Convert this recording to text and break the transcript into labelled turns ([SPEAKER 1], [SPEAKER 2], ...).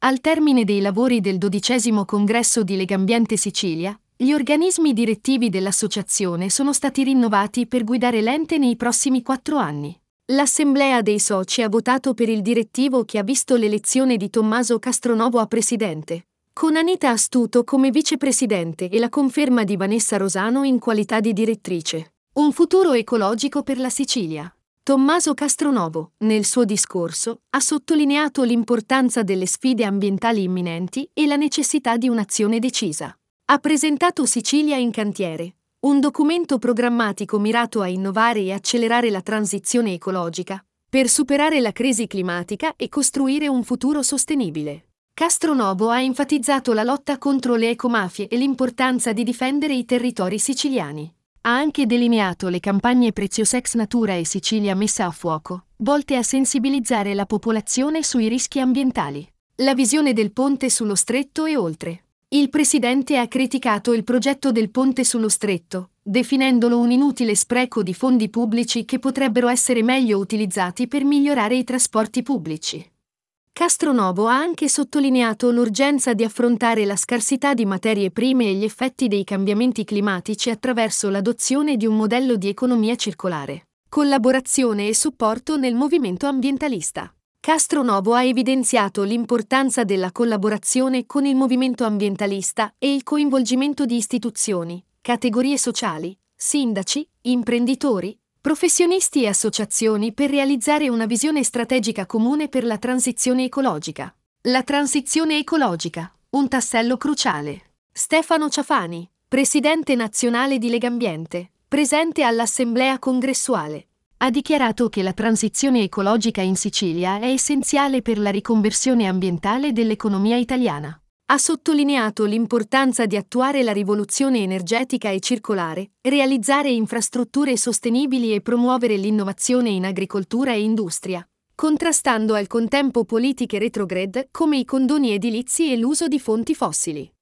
[SPEAKER 1] Al termine dei lavori del 12° congresso di Legambiente Sicilia, gli organismi direttivi dell'associazione sono stati rinnovati per guidare l'ente nei prossimi 4 anni. L'Assemblea dei soci ha votato per il direttivo che ha visto l'elezione di Tommaso Castronovo a presidente, con Anita Astuto come vicepresidente e la conferma di Vanessa Rosano in qualità di direttrice. Un futuro ecologico per la Sicilia. Tommaso Castronovo, nel suo discorso, ha sottolineato l'importanza delle sfide ambientali imminenti e la necessità di un'azione decisa. Ha presentato Sicilia in cantiere, un documento programmatico mirato a innovare e accelerare la transizione ecologica, per superare la crisi climatica e costruire un futuro sostenibile. Castronovo ha enfatizzato la lotta contro le ecomafie e l'importanza di difendere i territori siciliani. Ha anche delineato le campagne Preziosex Natura e Sicilia messa a fuoco, volte a sensibilizzare la popolazione sui rischi ambientali. La visione del ponte sullo stretto e oltre. Il presidente ha criticato il progetto del ponte sullo stretto, definendolo un inutile spreco di fondi pubblici che potrebbero essere meglio utilizzati per migliorare i trasporti pubblici. Castronovo ha anche sottolineato l'urgenza di affrontare la scarsità di materie prime e gli effetti dei cambiamenti climatici attraverso l'adozione di un modello di economia circolare, collaborazione e supporto nel movimento ambientalista. Castronovo ha evidenziato l'importanza della collaborazione con il movimento ambientalista e il coinvolgimento di istituzioni, categorie sociali, sindaci, imprenditori, professionisti e associazioni per realizzare una visione strategica comune per la transizione ecologica. La transizione ecologica, un tassello cruciale. Stefano Ciafani, presidente nazionale di Legambiente, presente all'Assemblea congressuale, ha dichiarato che la transizione ecologica in Sicilia è essenziale per la riconversione ambientale dell'economia italiana. Ha sottolineato l'importanza di attuare la rivoluzione energetica e circolare, realizzare infrastrutture sostenibili e promuovere l'innovazione in agricoltura e industria, contrastando al contempo politiche retrograde come i condoni edilizi e l'uso di fonti fossili.